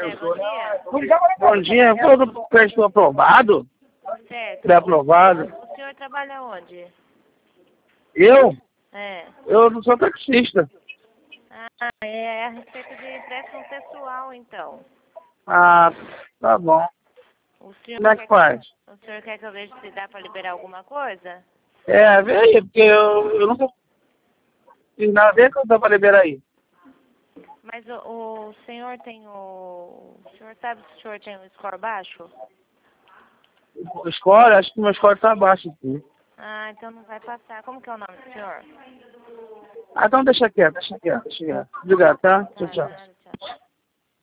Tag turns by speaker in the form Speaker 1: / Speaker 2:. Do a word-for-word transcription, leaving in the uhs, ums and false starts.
Speaker 1: É, bom dia.
Speaker 2: Bom dia, foi do crédito aprovado?
Speaker 1: Certo.
Speaker 2: Pré-aprovado.
Speaker 1: O senhor trabalha onde?
Speaker 2: Eu?
Speaker 1: É.
Speaker 2: Eu não sou taxista.
Speaker 1: Ah, é a respeito de empréstimo pessoal, então.
Speaker 2: Ah, tá bom.
Speaker 1: O senhor
Speaker 2: Como é
Speaker 1: quer
Speaker 2: que faz?
Speaker 1: O senhor quer que eu veja se dá para liberar alguma coisa?
Speaker 2: É, vê aí, porque eu, eu nunca fiz nada desde que eu tava liberar aí.
Speaker 1: Mas o, o senhor tem o... O senhor sabe se o senhor tem um score baixo?
Speaker 2: O score, acho que o meu score tá baixo aqui.
Speaker 1: Ah, então não vai passar. Como que é o nome do senhor?
Speaker 2: Ah, então deixa quieto, deixa quieto, deixa quieto. Obrigado, tá? Tchau,
Speaker 1: Tá,
Speaker 2: tchau.
Speaker 1: nada, tchau.